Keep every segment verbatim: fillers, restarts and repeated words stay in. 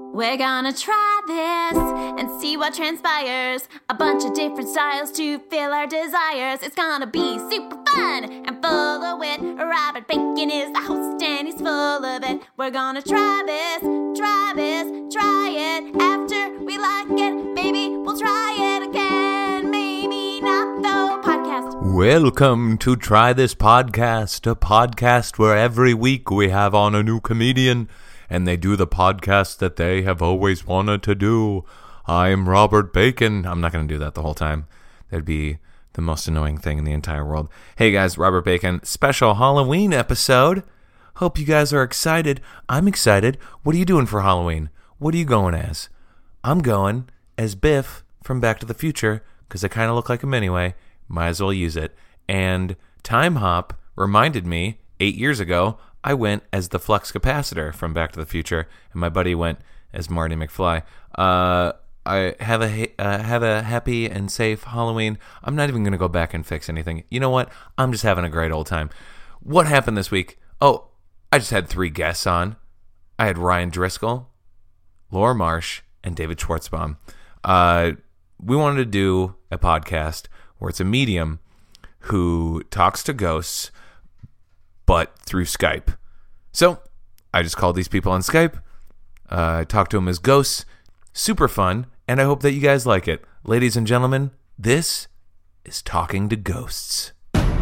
We're gonna try this and see what transpires. A bunch of different styles to fill our desires. It's gonna be super fun and full of wit. Robert Bacon is the host and he's full of it. We're gonna try this, try this, try it. After we like it, maybe we'll try it again. Maybe not though. Podcast. Welcome to Try This Podcast, a podcast where every week we have on a new comedian and they do the podcast that they have always wanted to do. I'm Robert Bacon. I'm not going to do that the whole time. That'd be the most annoying thing in the entire world. Hey guys, Robert Bacon, special Halloween episode. Hope you guys are excited. I'm excited. What are you doing for Halloween? What are you going as? I'm going as Biff from Back to the Future, because I kind of look like him anyway. Might as well use it. And Time Hop reminded me, eight years ago, I went as the flux capacitor from Back to the Future, and my buddy went as Marty McFly. Uh, I have a uh, have a happy and safe Halloween. I'm not even going to go back and fix anything. You know what? I'm just having a great old time. What happened this week? Oh, I just had three guests on. I had Ryan Driscoll, Laura Marsh, and David Schwartzbaum. Uh, we wanted to do a podcast where it's a medium who talks to ghosts, but through Skype. So I just called these people on Skype. Uh, I talked to them as ghosts. Super fun, and I hope that you guys like it. Ladies and gentlemen, this is Talking to Ghosts.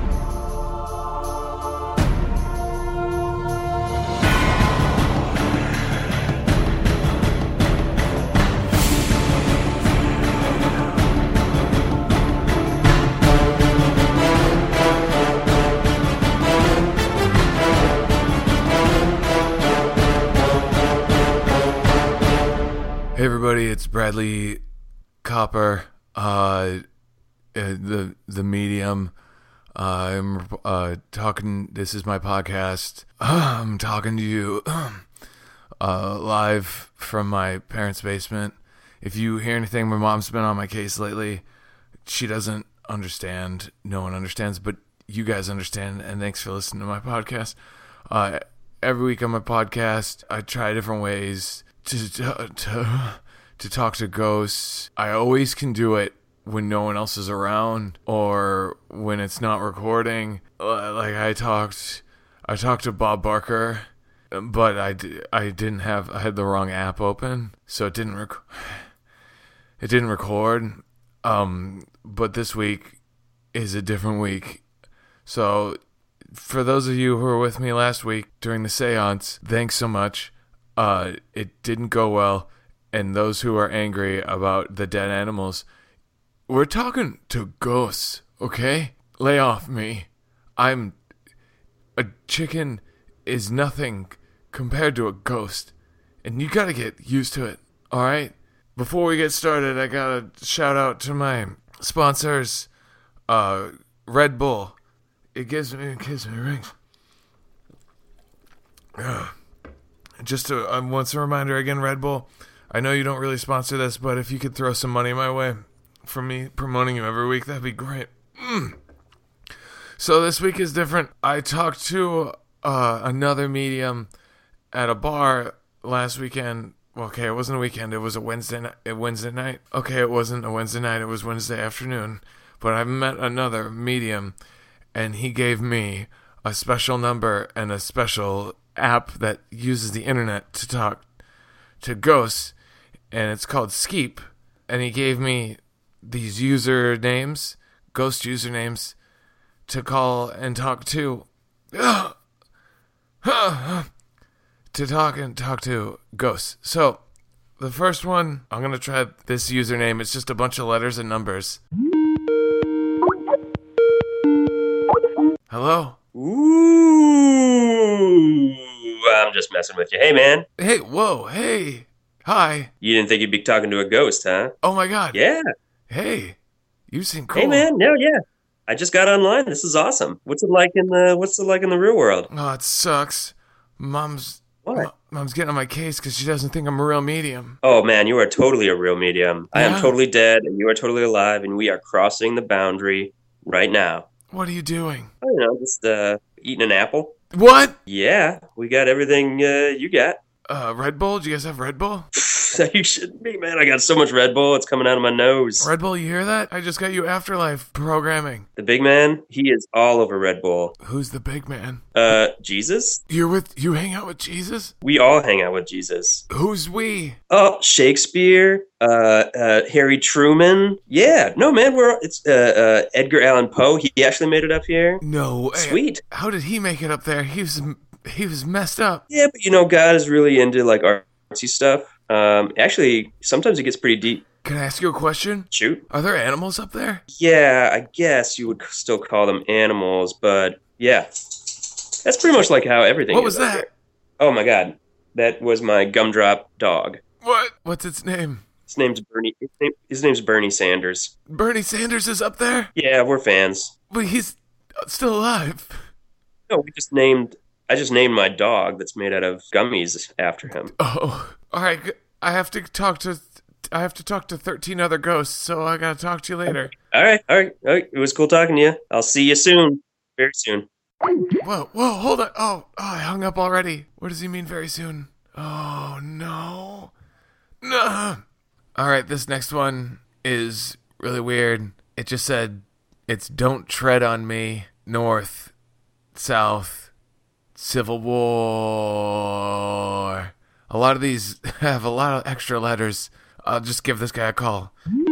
Hey everybody, it's Bradley Copper, uh, the the medium. Uh, I'm uh, talking. This is my podcast. I'm talking to you uh, live from my parents' basement. If you hear anything, my mom's been on my case lately. She doesn't understand. No one understands, but you guys understand. And thanks for listening to my podcast. Uh, every week on my podcast, I try different ways To, to to to talk to ghosts. I always can do it when no one else is around or when it's not recording. Uh, like I talked, I talked to Bob Barker, but I, I didn't have I had the wrong app open, so it didn't rec- it didn't record. Um, but this week is a different week, so for those of you who were with me last week during the seance, thanks so much. Uh, it didn't go well, and those who are angry about the dead animals, we're talking to ghosts, okay? Lay off me. I'm... A chicken is nothing compared to a ghost, and you gotta get used to it, alright? Before we get started, I gotta shout out to my sponsors, uh, Red Bull. It gives me, it gives me rings. Ugh. Just a, um, once a reminder again, Red Bull, I know you don't really sponsor this, but if you could throw some money my way from me promoting you every week, that'd be great. Mm. So this week is different. I talked to uh, another medium at a bar last weekend. Okay, it wasn't a weekend. It was a Wednesday night. A Wednesday night. Okay, it wasn't a Wednesday night. It was Wednesday afternoon. But I met another medium, and he gave me a special number and a special app that uses the internet to talk to ghosts, and it's called Skeep. And he gave me these usernames, ghost usernames, to call and talk to to talk and talk to ghosts. So the first one, I'm gonna try this username. It's just a bunch of letters and numbers. Hello? Ooh, I'm just messing with you. Hey, man. Hey, whoa, hey, hi. You didn't think you'd be talking to a ghost, huh? Oh my God. Yeah. Hey, you seem cool. Hey, man. No, yeah. I just got online. This is awesome. What's it like in the What's it like in the real world? Oh, it sucks. Mom's what? Mom's getting on my case because she doesn't think I'm a real medium. Oh man, you are totally a real medium. Yeah. I am totally dead, and you are totally alive, and we are crossing the boundary right now. What are you doing? I don't know, just uh, eating an apple. What? Yeah, we got everything uh, you got. Uh, Red Bull? Do you guys have Red Bull? So you shouldn't be, man. I got so much Red Bull, it's coming out of my nose. Red Bull, you hear that? I just got you Afterlife programming. The big man, he is all over Red Bull. Who's the big man? Uh, Jesus? You're with, you hang out with Jesus? We all hang out with Jesus. Who's we? Oh, Shakespeare, uh, uh, Harry Truman. Yeah, no, man, we're, it's, uh, uh, Edgar Allan Poe. He actually made it up here. No way. Sweet. How did he make it up there? He was, he was messed up. Yeah, but you know, God is really into like artsy stuff. Um, actually, sometimes it gets pretty deep. Can I ask you a question? Shoot. Are there animals up there? Yeah, I guess you would still call them animals, but yeah. That's pretty much like how everything What is was up that? there. Oh my god. That was my gumdrop dog. What? What's its name? His name's Bernie. His, name, his name's Bernie Sanders. Bernie Sanders is up there? Yeah, we're fans. But he's still alive. No, we just named... I just named my dog that's made out of gummies after him. Oh, all right. I have to talk to... I have to talk to thirteen other ghosts, so I gotta talk to you later. All right, all right, all right. It was cool talking to you. I'll see you soon. Very soon. Whoa, whoa, hold on. Oh, oh, I hung up already. What does he mean very soon? Oh, no. No. All right, this next one is really weird. It just said, it's don't tread on me, north, south, civil war. A lot of these have a lot of extra letters. I'll just give this guy a call.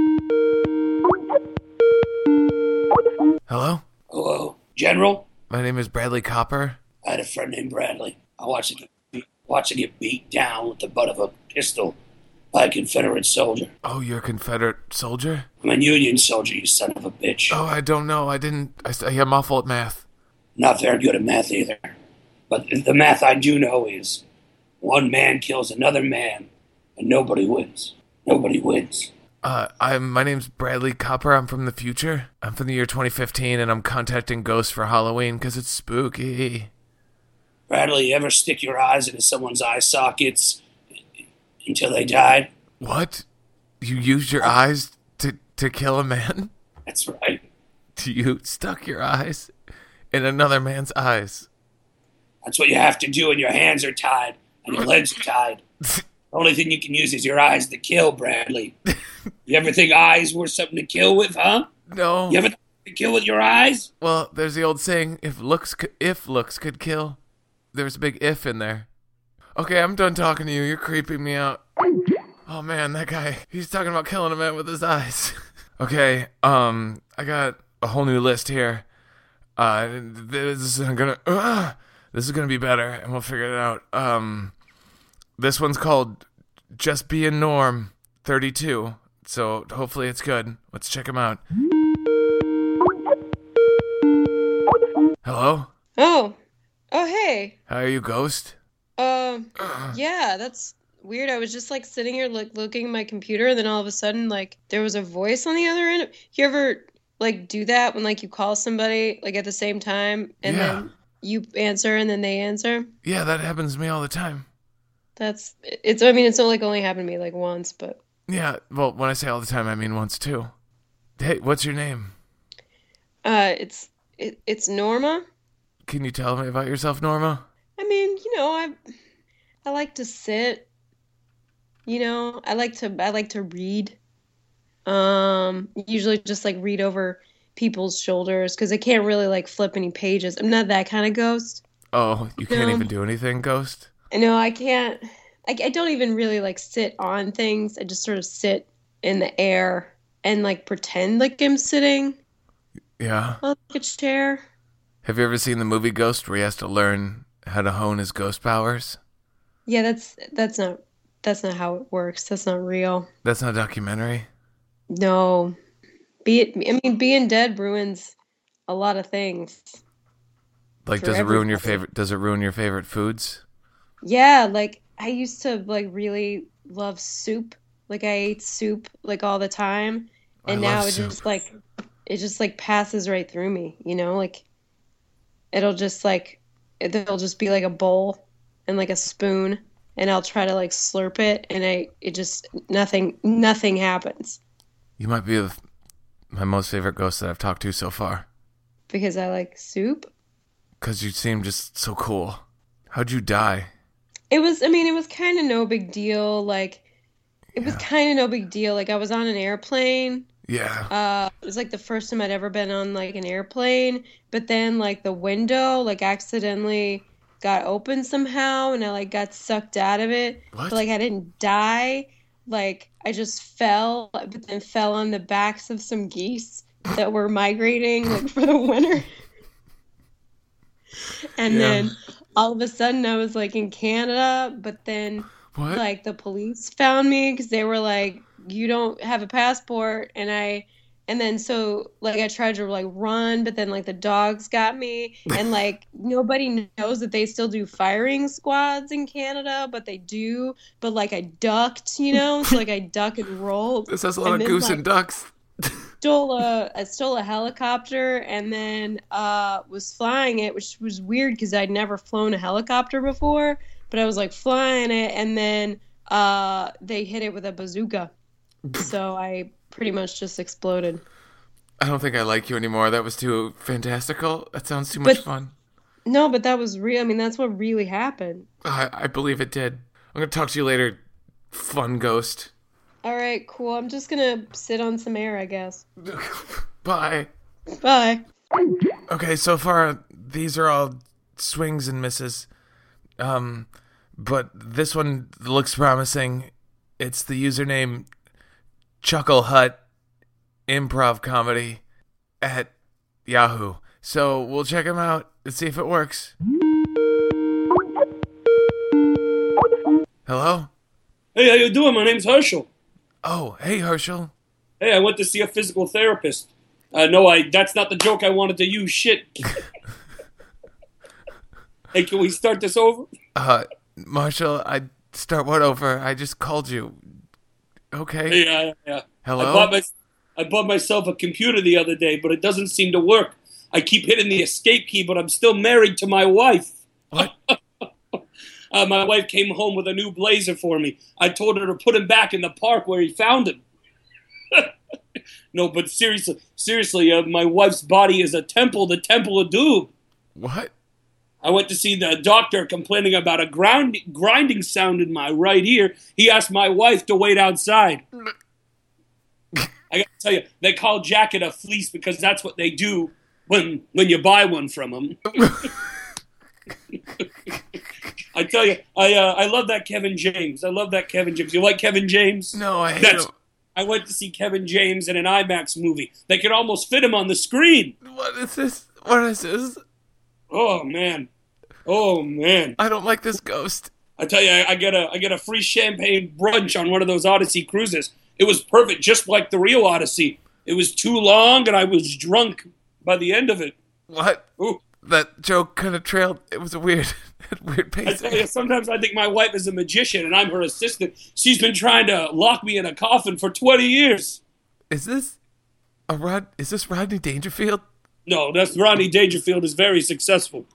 Hello? Hello, General? My name is Bradley Copper. I had a friend named Bradley. I watched him get beat, watched him get beat down with the butt of a pistol by a Confederate soldier. Oh, you're a Confederate soldier? I'm a Union soldier, you son of a bitch. Oh, I don't know. I didn't... I, I'm awful at math. Not very good at math either. But the math I do know is one man kills another man and nobody wins. Nobody wins. Uh, I'm. My name's Bradley Copper. I'm from the future. I'm from the year twenty fifteen, and I'm contacting ghosts for Halloween because it's spooky. Bradley, you ever stick your eyes into someone's eye sockets until they died? What? You used your eyes to, to kill a man? That's right. You stuck your eyes in another man's eyes. That's what you have to do when your hands are tied and your legs are tied. The only thing you can use is your eyes to kill, Bradley. You ever think eyes were something to kill with, huh? No. You ever think to kill with your eyes? Well, there's the old saying, if looks could, if looks could kill. There's a big if in there. Okay, I'm done talking to you. You're creeping me out. Oh man, that guy, he's talking about killing a man with his eyes. Okay, um, I got a whole new list here. Uh, this is gonna, uh, this is gonna be better, and we'll figure it out. Um, this one's called Just Being Norm thirty-two, so hopefully it's good. Let's check him out. Hello? Oh. Oh, hey. How are you, Ghost? Um, uh, yeah, that's weird. I was just, like, sitting here, like, looking at my computer, and then all of a sudden, like, there was a voice on the other end. You ever, like, do that when, like, you call somebody, like, at the same time, and yeah. then you answer, and then they answer? Yeah, that happens to me all the time. That's, it's, I mean, it's only, like, only happened to me, like, once, but... Yeah, well, when I say all the time, I mean once, too. Hey, what's your name? Uh, it's, it, it's Norma. Can you tell me about yourself, Norma? I mean, you know, I, I like to sit. You know, I like to, I like to read. Um, usually just like read over people's shoulders because I can't really like flip any pages. I'm not that kind of ghost. Oh, you can't No. even do anything, Ghost? No, I can't. I, I don't even really like sit on things. I just sort of sit in the air and like pretend like I'm sitting Yeah. on like a chair. Have you ever seen the movie Ghost where he has to learn how to hone his ghost powers? Yeah, that's that's not that's not how it works. That's not real. That's not a documentary. No, be it. I mean, being dead ruins a lot of things. Like, For does it ruin your everybody. favorite? Does it ruin your favorite foods? Yeah, like I used to like really love soup. Like I ate soup like all the time, I and love now it soup. just like it just like passes right through me. You know, like it'll just like there'll just be like a bowl and like a spoon, and I'll try to like slurp it, and I it just nothing nothing happens You might be the, my most favorite ghost that I've talked to so far. because I like soup. Because you seem just so cool. How'd you die? It was, I mean, it was kind of no big deal. Like, it was kind of no big deal. Like I was on an airplane. Yeah. Uh, it was like the first time I'd ever been on like an airplane, but then like the window like accidentally got open somehow, and I like got sucked out of it. What? But like I didn't die. Like I just fell, but then fell on the backs of some geese that were migrating like for the winter. And Yeah. then all of a sudden I was like in Canada, but then What? like the police found me because they were like, you don't have a passport. And I, and then so like I tried to like run, but then like the dogs got me, and like nobody knows that they still do firing squads in Canada, but they do. But like I ducked, you know, so like I duck and rolled. This has a lot and of then, goose like, and ducks. Stole a I stole a helicopter, and then uh was flying it, which was weird because I'd never flown a helicopter before, but I was like flying it, and then uh they hit it with a bazooka. So I pretty much just exploded. I don't think I like you anymore. That was too fantastical. That sounds too much But- fun. No, but that was real. I mean, that's what really happened. I, I believe it did. I'm gonna talk to you later, fun ghost. All right, cool. I'm just gonna sit on some air, I guess. Bye. Bye. Okay, so far these are all swings and misses. Um, but this one looks promising. It's the username Chuckle Hut Improv Comedy at Yahoo. So we'll check them out and see if it works. Hello? Hey, how you doing? My name's Herschel. Oh, hey Herschel. Hey, I went to see a physical therapist. Uh, no, I. That's not the joke I wanted to use. Shit. Hey, can we start this over? Uh, Marshall, I start what over? I just called you. Okay. Hey, uh, uh, Hello? I bought, my, I bought myself a computer the other day, but it doesn't seem to work. I keep hitting the escape key, but I'm still married to my wife. What? Uh, my wife came home with a new blazer for me. I told her to put him back in the park where he found him. No, but seriously, seriously, uh, my wife's body is a temple, the temple of doom. What? I went to see the doctor complaining about a ground, grinding sound in my right ear. He asked my wife to wait outside. I gotta tell you, they call Jacket a fleece because that's what they do when when you buy one from them. I tell you, I uh, I love that Kevin James. I love that Kevin James. You like Kevin James? No, I hate That's- him. I went to see Kevin James in an IMAX movie. They could almost fit him on the screen. What is this? What is this? Oh man, oh man. I don't like this ghost. I tell you, I, I get a I get a free champagne brunch on one of those Odyssey cruises. It was perfect, just like the real Odyssey. It was too long, and I was drunk by the end of it. What? Ooh. That joke kind of trailed. It was a weird, weird I tell pacing. you, sometimes I think my wife is a magician, and I'm her assistant. She's been trying to lock me in a coffin for twenty years. Is this a Rod? Is this Rodney Dangerfield? No, that's Rodney Dangerfield is very successful.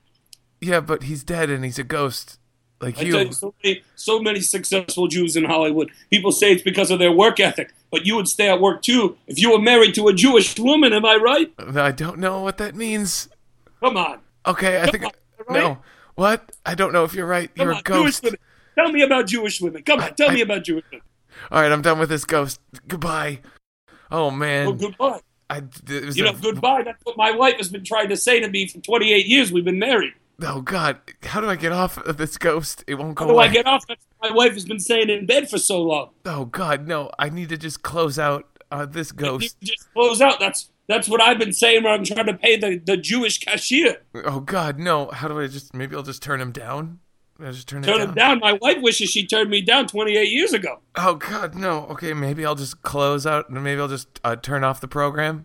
Yeah, but he's dead and he's a ghost, like I you. tell you, so many, so many successful Jews in Hollywood. People say it's because of their work ethic, but you would stay at work too if you were married to a Jewish woman. Am I right? I don't know what that means. Come on, Okay, I think on, right? no. What? I don't know if you're right. come You're on, a ghost. Jewish women. Tell me about Jewish women. Come on, tell I- me about Jewish women. All right, I'm done with this ghost. Goodbye. Oh man. Oh, goodbye. I, it was You know, a- goodbye. That's what my wife has been trying to say to me for twenty-eight years. We've been married. Oh God, how do I get off of this ghost? It won't go How do away. I get off? That's what my wife has been saying in bed for so long. Oh God, no! I need to just close out uh, this You ghost. just close out. That's that's what I've been saying when I'm trying to pay the, the Jewish cashier. Oh God, no! How do I just? Maybe I'll just turn him down. I'll just turn, Turn it him down. My wife wishes she turned me down twenty-eight years ago. Oh God, no! Okay, maybe I'll just close out, and maybe I'll just uh, turn off the program.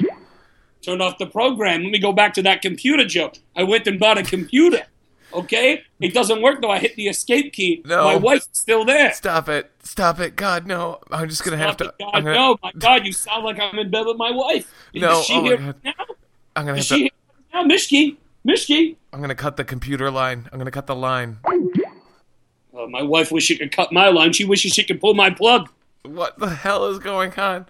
Turned off the program. Let me go back to that computer joke. I went and bought a computer. Okay? It doesn't work though. I hit the escape key. No. My wife's still there. Stop it! Stop it! God, no! I'm just gonna have Stop to. it, I'm God, gonna, no, my God, you sound like I'm in bed with my wife. No, Is she oh my here God. now? I'm gonna Is have she to. here now? Mishki? Mishki? I'm gonna cut the computer line. I'm gonna cut the line. Oh, my wife wishes she could cut my line. She wishes she could pull my plug. What the hell is going on?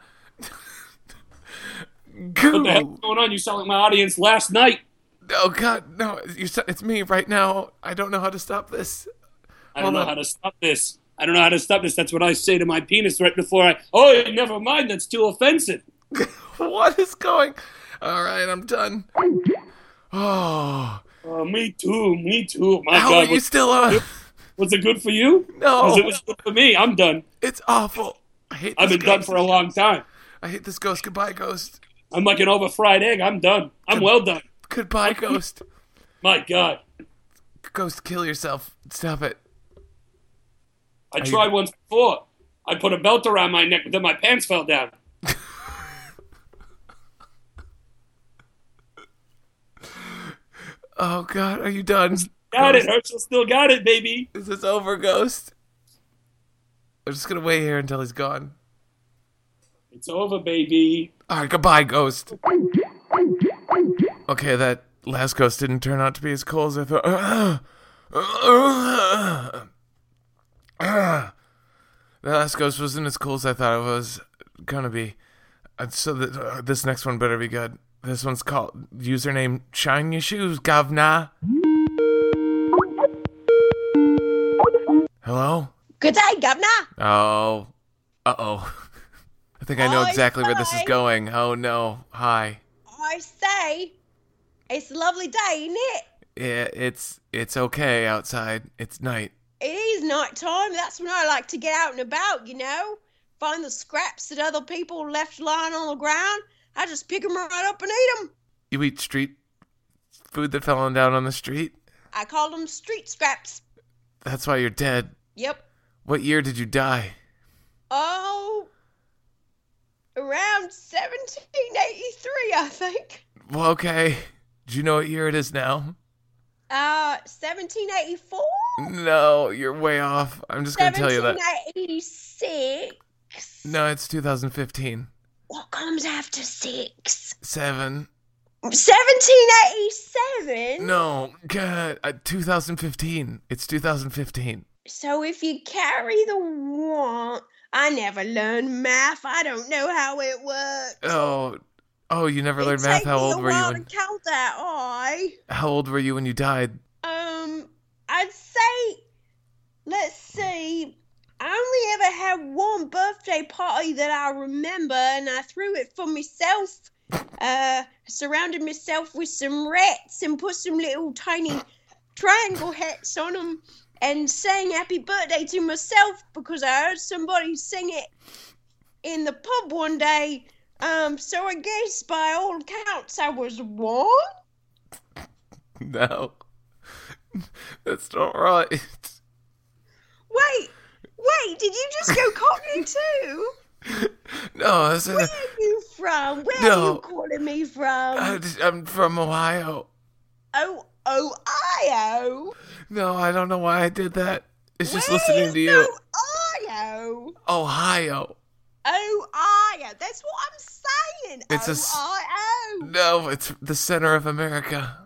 What the hell's Goo! going on? You sound like my audience last night. Oh God, no! You, it's me right now. I don't know how to stop this. I don't Hold know on. how to stop this. I don't know how to stop this. That's what I say to my penis right before I... Oh, never mind. That's too offensive. What is going... All right, I'm done. Oh. Oh, me too. Me too. My How God. are you was, still on? was it good for you? No. Because it was good for me. I'm done. It's awful. I hate this I've been ghost. done for a long time. I hate this ghost. Goodbye, ghost. I'm like an over-fried egg. I'm done. I'm well done. Goodbye, ghost. My God. Ghost, kill yourself. Stop it. I Are tried you- once before. I put a belt around my neck, but then my pants fell down. Oh, God. Are you done? Got Ghost? it. Herschel still got it, baby. Is this over, ghost? I'm just going to wait here until he's gone. It's over, baby. All right, goodbye, ghost. Okay, that last ghost didn't turn out to be as cool as I thought. That last ghost wasn't as cool as I thought it was gonna be. Uh, So that uh, this next one better be good. This one's called username Shine Your Shoes, Govna. Hello? Good day, Governor. Oh. Uh-oh. I think I know I exactly where this is say- going. Oh, no. Hi. I say, it's a lovely day, isn't it? Yeah, it's it's okay outside. It's night. It is night time. That's when I like to get out and about, you know? Find the scraps that other people left lying on the ground. I just pick them right up and eat them. You eat street food that fell down on the street? I call them street scraps. That's why you're dead. Yep. What year did you die? Oh, around seventeen eighty-three, I think. Well, okay. Do you know what year it is now? Uh, seventeen eighty-four? No, you're way off. I'm just going to tell you that. seventeen eighty-six? No, it's two thousand fifteen. What comes after six? Seven. seventeen eighty-seven? No, God, uh, two thousand fifteen. It's two thousand fifteen. So if you carry the one... I never learned math. I don't know how it works. Oh, oh, you never It learned math. take How me old a were you? while When, to count that, I... how old were you when you died? Um, I'd say, let's see, I only ever had one birthday party that I remember, and I threw it for myself. Uh, surrounded myself with some rats and put some little tiny triangle hats on them and sang happy birthday to myself because I heard somebody sing it in the pub one day. Um, so I guess by all accounts I was one. No, that's not right. Wait, wait, did you just go Cockney too? No, that's Where are you from? Where No. are you calling me from? I, I'm from Ohio. oh, Ohio? No, I don't know why I did that. It's just Where listening is to you. Ohio? Ohio. Ohio. That's what I'm saying. It's a s- Ohio. No, it's the center of America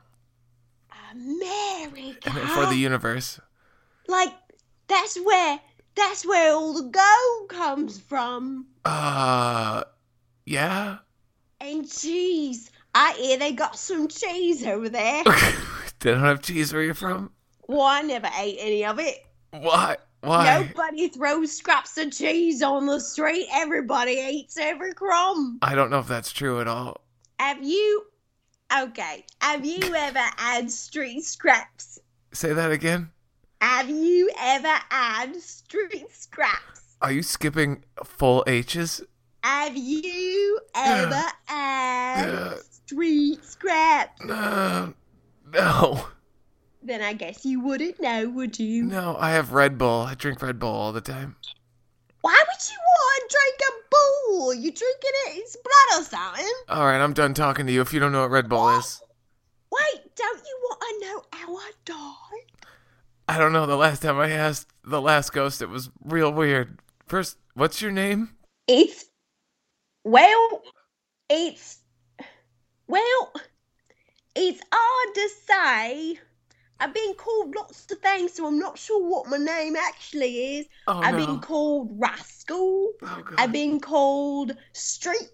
America. for the universe. Like, that's where, that's where all the gold comes from. Uh, yeah. And cheese. I hear they got some cheese over there. They don't have cheese where you're from. Well, I never ate any of it. Why? Why? Nobody throws scraps of cheese on the street. Everybody eats every crumb. I don't know if that's true at all. Have you... Okay. Have you ever had street scraps? Say that again. Have you ever had street scraps? Are you skipping full H's? Have you ever had Yeah. street scraps? Uh, no. Then I guess you wouldn't know, would you? No, I have Red Bull. I drink Red Bull all the time. Why would you want to drink a bull? You drinking it in blood or something? All right, I'm done talking to you if you don't know what Red Bull is. Wait, don't you want to know how I died? I don't know. The last time I asked the last ghost, it was real weird. First, what's your name? It's, well, it's, well, it's hard to say. I've been called lots of things, so I'm not sure what my name actually is. Oh, I've no. been called Rascal. Oh, God. I've been called Street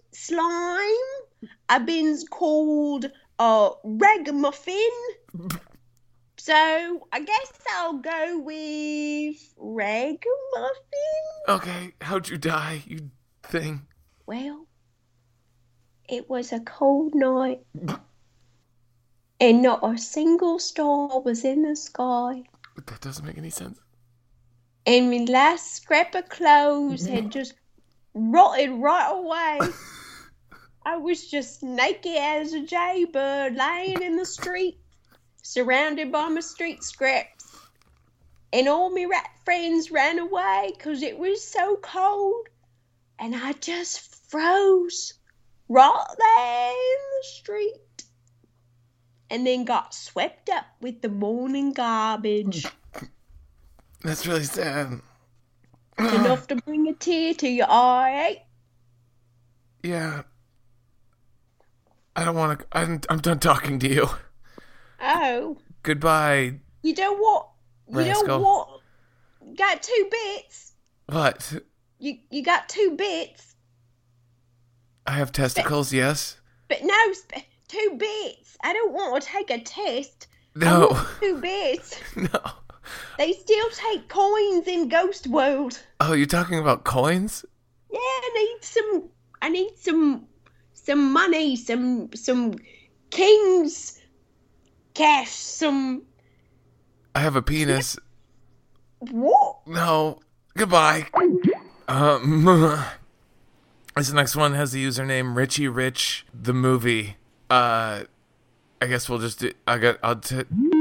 Slime. I've been called uh, Ragamuffin. So I guess I'll go with ragamuffin. Okay, how'd you die, you thing? Well, it was a cold night, and not a single star was in the sky. That doesn't make any sense. And my last scrap of clothes had just rotted right away. I was just naked as a jaybird laying in the street, surrounded by my street scraps. And all my rat friends ran away because it was so cold. And I just froze right there in the street. And then got swept up with the morning garbage. That's really sad. Enough to bring a tear to your eye, eh? Yeah. I don't want to... I'm, I'm done talking to you. Oh. Goodbye. You know what? You Rascal. know what? Got two bits. What? You you got two bits. I have testicles, but, yes? But no, two bits. I don't want to take a test. No. I want two bits. No. They still take coins in Ghost World. Oh, you're talking about coins? Yeah, I need some. I need some. Some money. Some. Some king's cash. Some. I have a penis. What? No. Goodbye. Um. This next one has the username Richie Rich the movie. Uh, I guess we'll just do. I got. I'll. T-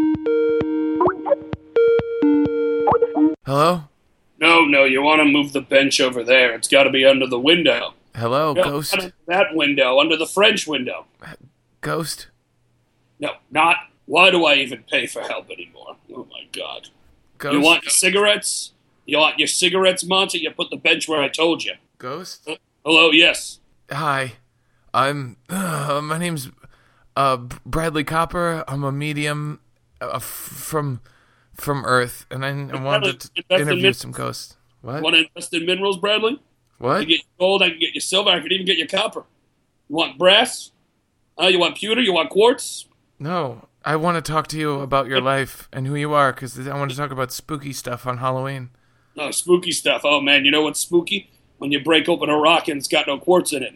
Hello? No, no, you want to move the bench over there. It's got to be under the window. Hello, No, Ghost? not under that window, under the French window. Ghost? No, not. Why do I even pay for help anymore? Oh, my God. Ghost? You want your cigarettes? You want your cigarettes, Monty? You put the bench where I told you. Ghost? Uh, hello, yes. Hi. I'm... Uh, my name's uh, Bradley Copper. I'm a medium uh, f- from... From Earth, and I, I wanted to Invest in interview min- some ghosts. What? Want to invest in minerals, Bradley? I What? can get you gold, I can get you silver, I can even get you copper. You want brass? Uh, you want pewter? You want quartz? No, I want to talk to you about your life and who you are, because I want to talk about spooky stuff on Halloween. Oh, spooky stuff. Oh, man, you know what's spooky? When you break open a rock and it's got no quartz in it.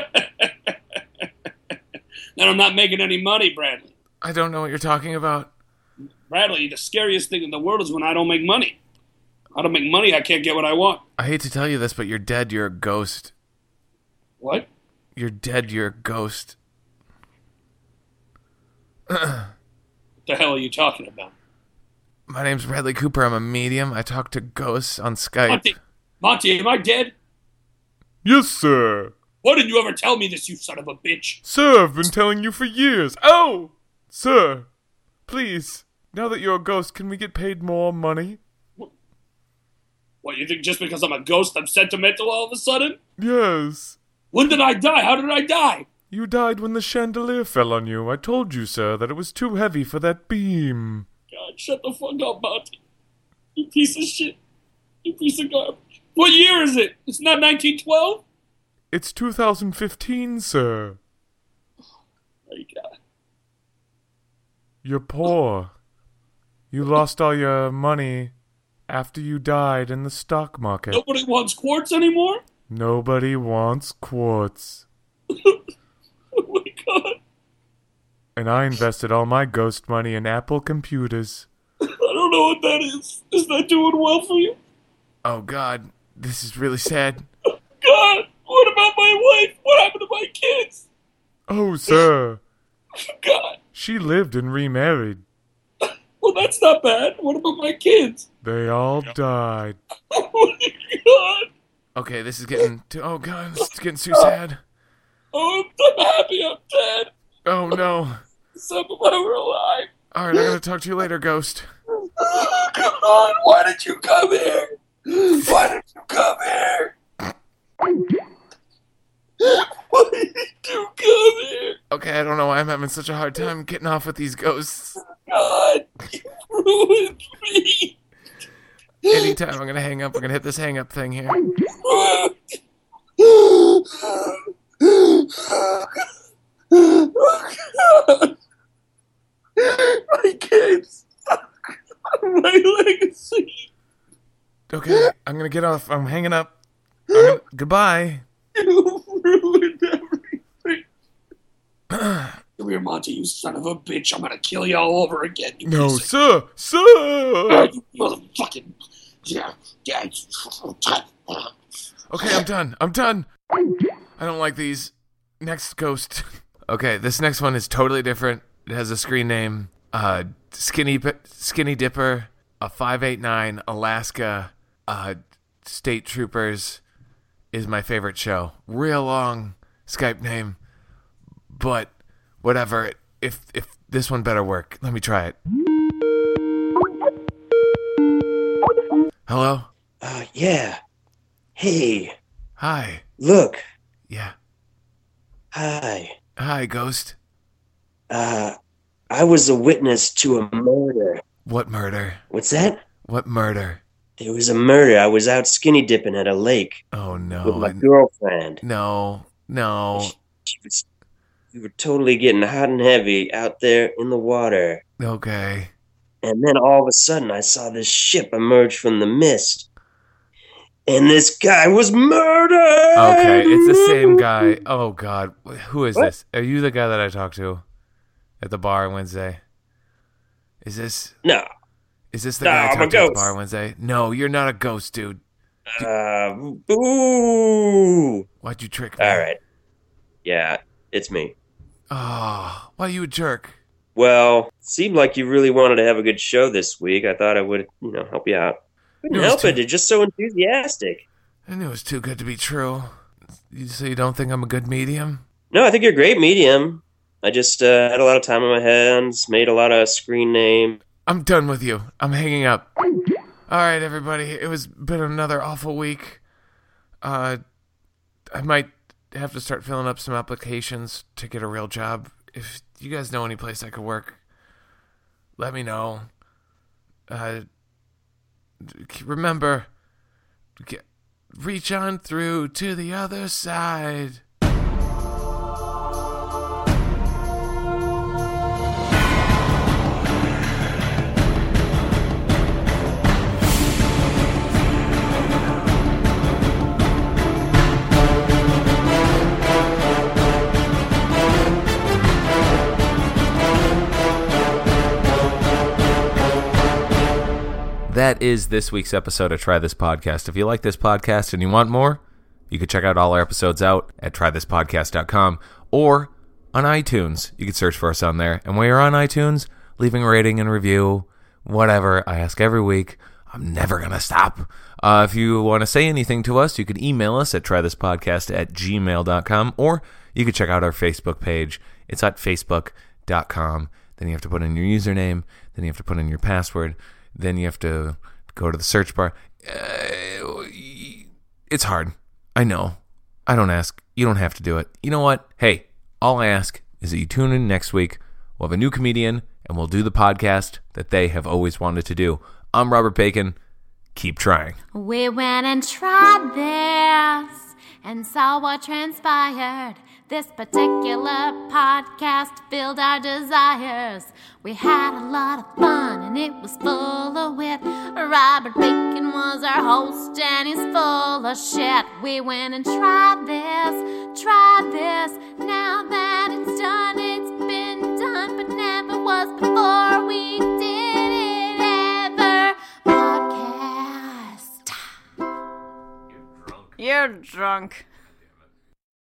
Then I'm not making any money, Bradley. I don't know what you're talking about. Bradley, the scariest thing in the world is when I don't make money. I don't make money, I can't get what I want. I hate to tell you this, but you're dead, you're a ghost. What? You're dead, you're a ghost. What the hell are you talking about? My name's Bradley Cooper, I'm a medium. I talk to ghosts on Skype. Monty, Monty, am I dead? Yes, sir. Why didn't you ever tell me this, you son of a bitch? Sir, I've been telling you for years. Oh! Sir, please, now that you're a ghost, can we get paid more money? What, you think just because I'm a ghost I'm sentimental all of a sudden? Yes. When did I die? How did I die? You died when the chandelier fell on you. I told you, sir, that it was too heavy for that beam. God, shut the fuck up, Monty. You piece of shit. You piece of garbage. What year is it? It's not nineteen twelve? It's two thousand fifteen, sir. My God. You're poor. You lost all your money after you died in the stock market. Nobody wants quartz anymore? Nobody wants quartz. Oh my God. And I invested all my ghost money in Apple computers. I don't know what that is. Is that doing well for you? Oh, God. This is really sad. God, what about my wife? What happened to my kids? Oh, sir. God. She lived and remarried. Well, that's not bad. What about my kids? They all died. Oh my God. Okay, this is getting too... Oh, God, this is getting too sad. Oh, I'm, I'm happy I'm dead. Oh, no. Some of them were alive. All right, I gotta talk to you later, Ghost. Oh, come on. Why did you come here? Why did you come here? Why did you come here? Okay, I don't know why I'm having such a hard time getting off with these ghosts. God, you ruined me. Anytime I'm gonna hang up, I'm gonna hit this hang up thing here. Oh, God. My kids. my legacy. Okay, I'm gonna get off. I'm hanging up. I'm gonna, goodbye. You ruined everything. Come here, Monty, you son of a bitch. I'm gonna kill you all over again. You No, piece of- sir, sir. Ah, you motherfucking... Yeah, yeah. Okay, I'm done. I'm done. I don't like these. Next ghost. Okay, this next one is totally different. It has a screen name. Uh, Skinny Skinny Dipper, a five eight nine Alaska uh, State Troopers is my favorite show. Real long Skype name, but whatever. If if this one better work, let me try it. Hello? Uh, yeah. Hey, Hi. look. Yeah. Hi. Hi, ghost. Uh, I was a witness to a murder. What murder? What's that? What murder? There was a murder. I was out skinny dipping at a lake Oh no. with my I- girlfriend. no. No. She was, we were totally getting hot and heavy out there in the water. Okay. And then all of a sudden, I saw this ship emerge from the mist. And this guy was murdered! Okay, it's the same guy. Oh God, who is What? this? Are you the guy that I talked to at the bar Wednesday? Is this No. is this the No, guy I I'm a talked to at the ghost. bar Wednesday? No, you're not a ghost, dude. Uh, boo! Why'd you trick me? All right. Yeah, it's me. Oh, why you a jerk? Well, seemed like you really wanted to have a good show this week. I thought I would, you know, help you out. Couldn't It was help too- it. You're just so enthusiastic. I knew it was too good to be true. You so you don't think I'm a good medium? No, I think you're a great medium. I just uh, had a lot of time on my hands, made a lot of screen name. I'm done with you. I'm hanging up. All right, everybody. It was been another awful week. Uh, I might have to start filling up some applications to get a real job. If you guys know any place I could work, let me know. Uh, remember, get, reach on through to the other side. That is this week's episode of Try This Podcast. If you like this podcast and you want more, you can check out all our episodes out at try this podcast dot com or on iTunes. You can search for us on there. And when you're on iTunes, leaving a rating and review, whatever. I ask every week. I'm never going to stop. Uh, if you want to say anything to us, you can email us at try this podcast at gmail dot com, or you can check out our Facebook page. It's at facebook dot com. Then you have to put in your username. Then you have to put in your password. Then you have to go to the search bar. Uh, it's hard. I know. I don't ask. You don't have to do it. You know what? Hey, all I ask is that you tune in next week. We'll have a new comedian, and we'll do the podcast that they have always wanted to do. I'm Robert Bacon. Keep trying. We went and tried this and saw what transpired. This particular podcast filled our desires. We had a lot of fun and it was full of wit. Robert Bacon was our host and he's full of shit. We went and tried this, tried this. Now that it's done, it's been done, but never was before we did it ever. Podcast. You're drunk. You're drunk.